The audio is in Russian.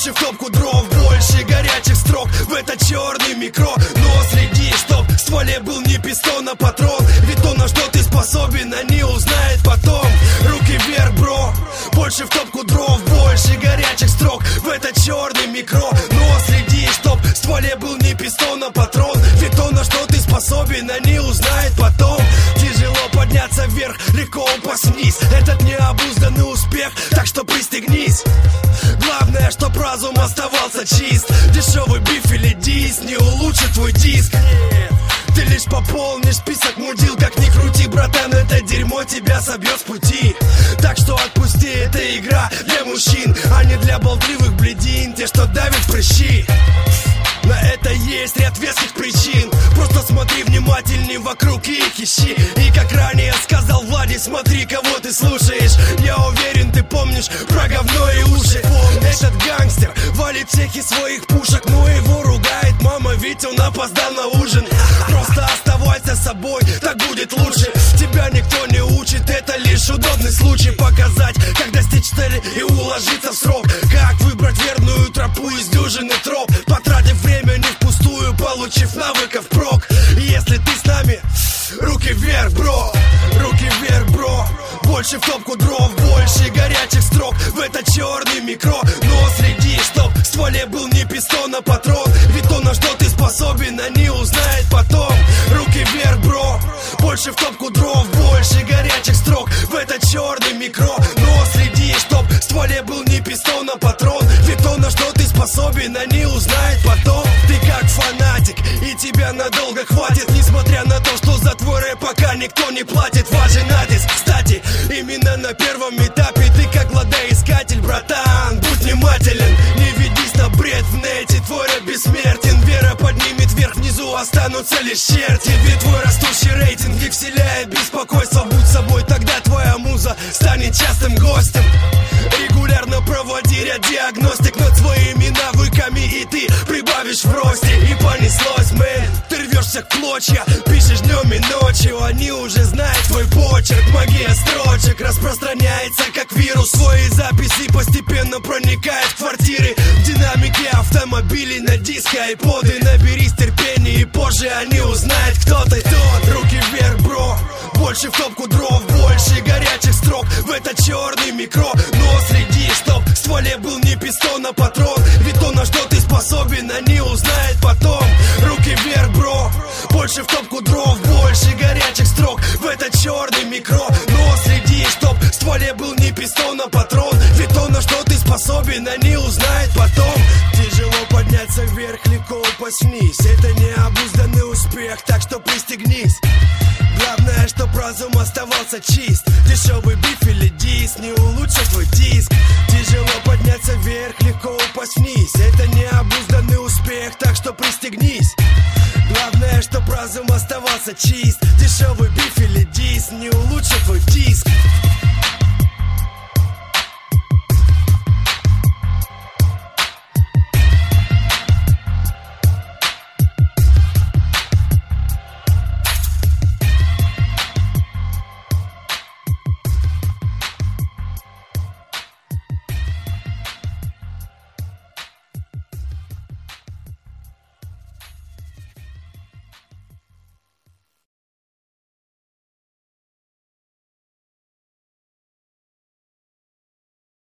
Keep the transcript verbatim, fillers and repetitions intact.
больше в топку дров, больше горячих строк в этот черный микро. Но следи, чтоб в стволе был не пистон, а патрон. Ведь то, на что ты способен, они узнают потом. Руки вверх, бро, больше в топку дров, больше горячих строк в этот черный микро. Но следи, чтоб в стволе был не пистон, а патрон. Ведь то, на что ты способен, они узнают потом. Тяжело подняться вверх, легко упасть вниз. Этот необузданный успех, так что пристегнись. Главное, чтоб разум оставался чист. Дешевый биф или дис не улучшит твой диск. Ты лишь пополнишь список мудил. Как ни крути, братан, это дерьмо тебя собьет с пути. Так что отпусти, это игра для мужчин, а не для болтливых блядин, те, что давят прыщи. На это есть ряд веских причин. Просто смотри внимательней вокруг и их ищи. И как ранее сказал Влади, смотри, кого ты слушаешь. Я уверен, ты помнишь про говно и уши. Этот гангстер валит всех из своих пушек, но его ругает мама, ведь он опоздал на ужин. Просто оставайся собой, так будет лучше. Тебя никто не учит, это лишь удобный случай показать, как достичь цели и уложиться в срок. Как выбрать верную тропу из дюжины троп, потратив время не впустую, получив навыков прок. Если ты с нами, руки вверх, бро, руки вверх, бро. Больше в топку дров, больше горячих строк в этот черный микро. Но следи, чтоб в стволе был не пистон, а патрон. Ведь то, на что ты способен, они узнают потом. Руки вверх, бро, больше в топку дров, больше горячих строк в этот черный микро. Но следи, чтоб в стволе был не пистон, а патрон. Ведь то, на что ты способен, они узнают потом. Ты как фанатик, и тебя надолго хватит, несмотря на то, что за твой рэп пока никто не платит. Важен адрес, кстати, именно на первом этапе. Ты как кладоискатель, братан, будь внимателен. Не ведись на бред в нете, твой рэп бессмертен. Вера поднимет вверх, внизу останутся лишь черти. Ведь твой растущий рейтинг их вселяет беспокойство. Будь собой, тогда твоя муза станет частым гостем. Регулярно проводи ряд диагностик над своими навыками, и ты прибавишь в росте. И понеслось, мэн, ты рвешься к клочья, пишешь днем и ночью. Они уже знают твой почерк, магия строчек распространяется как вирус. Свои записи постепенно проникают в квартиры, в динамики автомобилей, на диско, айподы. Наберись терпения, и позже они узнают, кто ты. Тот, руки вверх, бро, больше в топку дров, больше горячих строк в этот черный микро. Но следи, чтоб в стволе был не пистон, а патрон. Ведь то, на что ты способен, они узнают потом. Руки вверх, бро, больше в топку дров, больше горячих строк в этот черный микро. Но следи, чтоб в стволе был не пистон, а патрон. Ведь то, на что ты способен, они узнают потом. Тяжело подняться вверх, легко упасть вниз. Это необузданный успех, так что пристегнись. Главное, чтоб разум оставался чист. Дешевый биф или дис не улучшит твой диск. Тяжело подняться вверх, легко упасть вниз. Это необузданный успех, так что пристегнись. Главное, чтоб разум оставался чист. Дешевый биф или дис не улучшит твой диск.